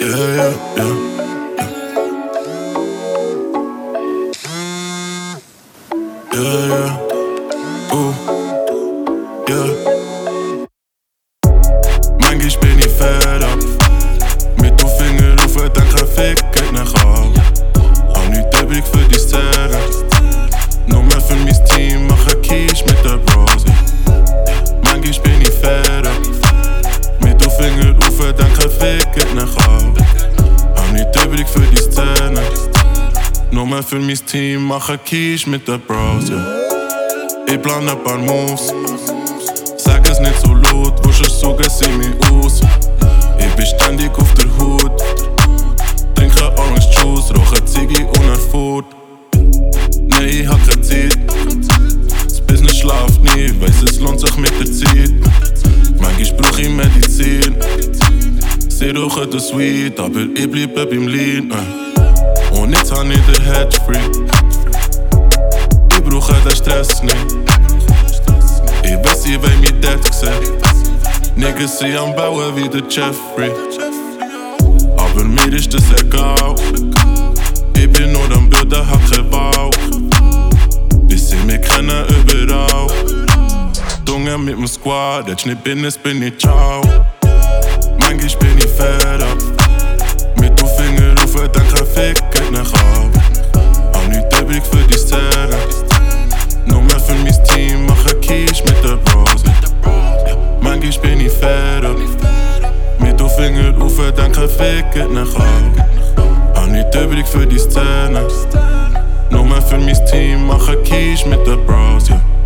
yeah, yeah. Yeah, yeah, yeah. Manchmal bin ich fed up. Mit den Fingern auf und dann kein Fick geht nach Hause. Hab nicht übrig für die Szene. Nur mehr für mein Team, mache Quiche mit der Brose. Manchmal bin ich fed up. Mit den Fingern auf und dann kein Fick geht nach Hause. Hab nicht übrig für die Szene. Nur mehr für mein Team, mache Quiche mit der Brose. Ich plan ein paar Moves. Sag es nicht so laut, wusch es so, sieh mich aus. Ich bin ständig auf der Hut. Trinke Orange Juice, rauche Ziggy unerfurt. Nee, ich hab keine Zeit. Das Business schlaft nie, weiss es lohnt sich mit der Zeit. Manchmal brauch ich Medizin. Sie rauchen das Weed, aber ich bleibe beim Lean. Und jetzt hab ich den Head free. Ich brauche den Stress nicht. Ich weiß, ich will mich dort sehen. Niggas sind am Bauen wie der Jeffrey. Aber mir ist das egal. Ich bin nur am Bilden, hab kein Bauch. Bis sie mich kennen überall. Dunge mit dem Squad, jetzt nicht Business, bin ich ciao. Manchmal bin ich fed up. Mit den Fingern auf und dann kein Fick geht nach Hause. Hab nicht übrig für die Szene. Nur mehr für mein Team, mache Quiche mit der Brose. Manchmal bin ich fed up. Mit den Fingern auf und dann kein Fick geht nach Hause. Hab nicht übrig für die Szene. Nur mehr für mein Team, mache Quiche mit der Brose.